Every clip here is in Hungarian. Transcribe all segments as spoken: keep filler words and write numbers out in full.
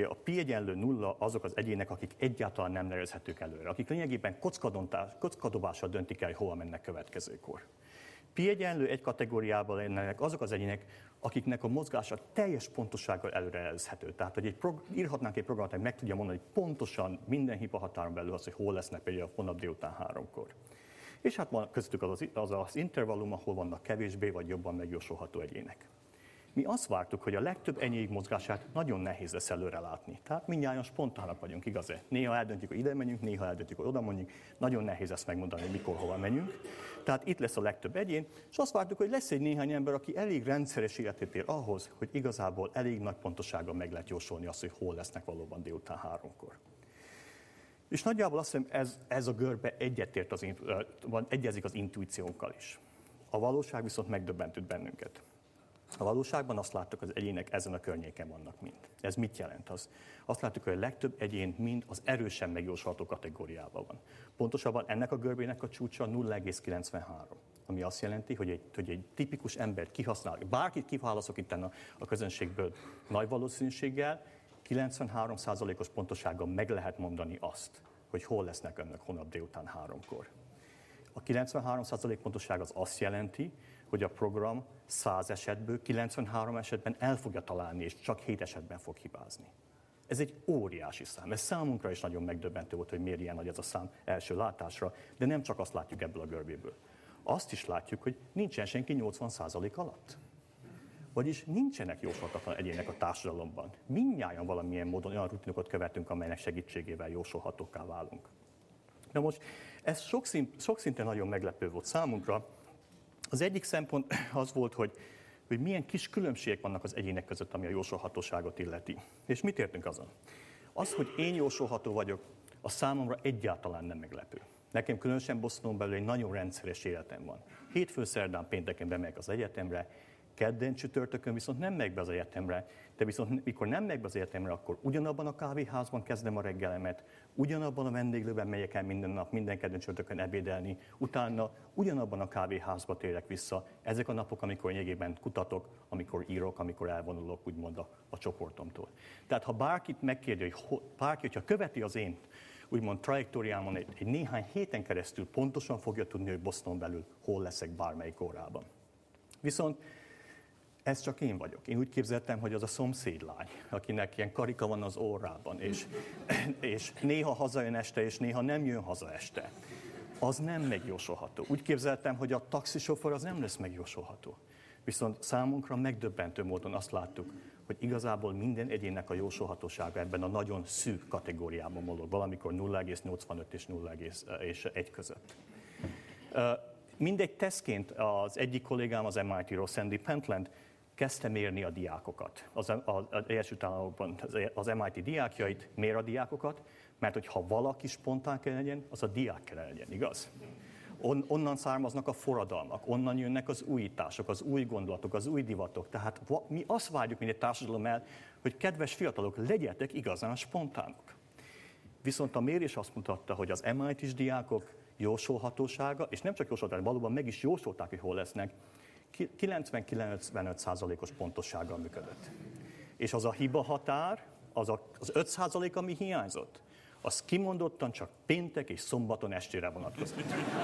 a pi egyenlő nulla azok az egyének, akik egyáltalán nem nevezhetők előre, akik lényegében kockadobással döntik el, hogy hova mennek következőkor. Pi egyenlő egy kategóriában lennének azok az egyének, akiknek a mozgása teljes pontossággal előrejelzhető. Tehát, hogy egy prog- írhatnánk egy programot, hogy meg tudja mondani, hogy pontosan minden hiba határon belül az, hogy hol lesznek például holnap délután háromkor. És hát van köztük az, az az intervallum, ahol vannak kevésbé vagy jobban megjósolható egyének. Mi azt vártuk, hogy a legtöbb enyéig mozgását nagyon nehéz lesz előre látni. Tehát mindnyájan spontának vagyunk, igaz-e? Néha eldöntjük, hogy ide menjünk, néha eldöntjük, hogy oda mondjuk. Nagyon nehéz ezt megmondani, hogy mikor, hova menjünk. Tehát itt lesz a legtöbb egyén, és azt vártuk, hogy lesz egy néhány ember, aki elég rendszeres életét ér ahhoz, hogy igazából elég nagy pontosággal meg lehet jósolni azt, hogy hol lesznek valóban délután háromkor. És nagyjából azt hiszem, ez, ez a görbe egyetért az, egyezik az intuíciónkkal is. A valóság viszont megdöbbentett bennünket. A valóságban azt láttuk, hogy az egyének ezen a környéken vannak mind. Ez mit jelent? Az? Azt láttuk, hogy a legtöbb egyén mind az erősen megjósolható kategóriában van. Pontosabban ennek a görbének a csúcsa nulla egész kilencvenhárom, ami azt jelenti, hogy egy, hogy egy tipikus embert kihasznál, bárkit kiválaszok itt a, a közönségből nagy valószínűséggel, kilencvenhárom százalékos pontossággal meg lehet mondani azt, hogy hol lesznek önök holnap délután háromkor. A kilencvenhárom százalék pontosság az azt jelenti, hogy a program száz esetből kilencvenhárom esetben el fogja találni, és csak hét esetben fog hibázni. Ez egy óriási szám. Ez számunkra is nagyon megdöbbentő volt, hogy miért ilyen nagy ez a szám első látásra, de nem csak azt látjuk ebből a görbéből. Azt is látjuk, hogy nincsen senki nyolcvan százalék alatt. Vagyis nincsenek jósolhatatlan egyének a társadalomban. Mindnyájan valamilyen módon olyan rutinokat követünk, amelynek segítségével jósolhatókká válunk. Na most, ez sok, szint, sok szinten nagyon meglepő volt számunkra. Az egyik szempont az volt, hogy, hogy milyen kis különbségek vannak az egyének között, ami a jósolhatóságot illeti. És mit értünk azon? Az, hogy én jósolható vagyok, a számomra egyáltalán nem meglepő. Nekem különösen Bostonon belül egy nagyon rendszeres életem van. Hétfőn, szerdán, pénteken bemegyek az egyetemre, kedden, csütörtökön viszont nem megyek be az egyetemre, de viszont mikor nem megyek be az egyetemre, akkor ugyanabban a kávéházban kezdem a reggelemet, ugyanabban a vendéglőben megyek el minden nap, minden kedden, csütörtökön ebédelni, utána ugyanabban a kávéházba térek vissza. Ezek a napok, amikor lényegében kutatok, amikor írok, amikor elvonulok, úgymond a, a csoportomtól. Tehát ha bárkit megkérdi, hogy ho, bárki, hogyha követi az én úgymond trajektóriámon egy, egy néhány héten keresztül pontosan fogja tudni, hogy Bostonon belül hol leszek bármelyik órában. Viszont ez csak én vagyok. Én úgy képzeltem, hogy az a szomszédlány, akinek ilyen karika van az orrában, és, és néha hazajön este, és néha nem jön haza este. Az nem megjósolható. Úgy képzeltem, hogy a taxisofőr az nem lesz megjósolható. Viszont számunkra megdöbbentő módon azt láttuk, hogy igazából minden egyénnek a jósolhatósága ebben a nagyon szűk kategóriában mozog, valamikor nulla egész nyolcvanöt és nulla egész egy között. Mindegy tesztként az egyik kollégám, az em i té-ról, Sandy Pentland, kezdte mérni a diákokat. Az, az, az Egyesült Államokban az em i té diákjait mér a diákokat, mert hogyha valaki spontán kell legyen, az a diák kell legyen, igaz? On, onnan származnak a forradalmak, onnan jönnek az újítások, az új gondolatok, az új divatok. Tehát mi azt várjuk, mint egy társadalom el, hogy kedves fiatalok, legyetek igazán spontánok. Viszont a mérés azt mutatta, hogy az em i té-s diákok jósolhatósága, és nem csak jósolták, valóban meg is jósolták, hogy hol lesznek, kilencven-kilencvenöt százalékos pontossággal működött. És az a hiba határ, az a, az öt százalék, ami hiányzott, az kimondottan csak péntek és szombaton estére vonatkozott.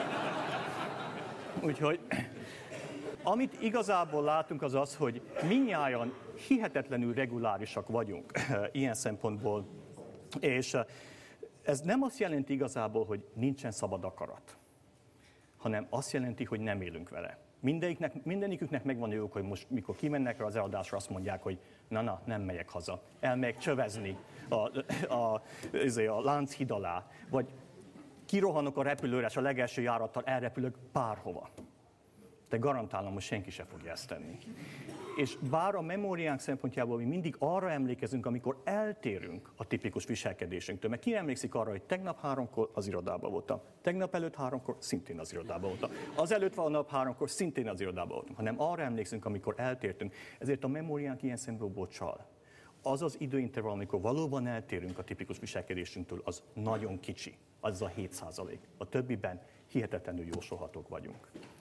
Úgyhogy amit igazából látunk, az az, hogy mindnyájan hihetetlenül regulárisak vagyunk ilyen szempontból, és ez nem azt jelenti igazából, hogy nincsen szabad akarat, hanem azt jelenti, hogy nem élünk vele. Mindeniknek, mindeniküknek megvan a jók, hogy most, mikor kimennek rá az eladásra, azt mondják, hogy na-na, nem megyek haza. Elmegyek csövezni a, a, a, a Lánchíd alá, vagy kirohanok a repülőre, és a legelső járattal elrepülök bárhova. De garantálom, hogy senki se fogja ezt tenni. És bár a memóriánk szempontjából mi mindig arra emlékezünk, amikor eltérünk a tipikus viselkedésünktől. Mert ki emlékszik arra, hogy tegnap háromkor az irodában voltam, tegnap előtt háromkor szintén az irodában voltam, azelőtt van nap háromkor szintén az irodában voltam, hanem arra emlékszünk, amikor eltértünk. Ezért a memóriánk ilyen szempontból csal. Az az időintervall, amikor valóban eltérünk a tipikus viselkedésünktől, az nagyon kicsi, az a hét százalék. A többiben hihetetlenül jósolhatók vagyunk.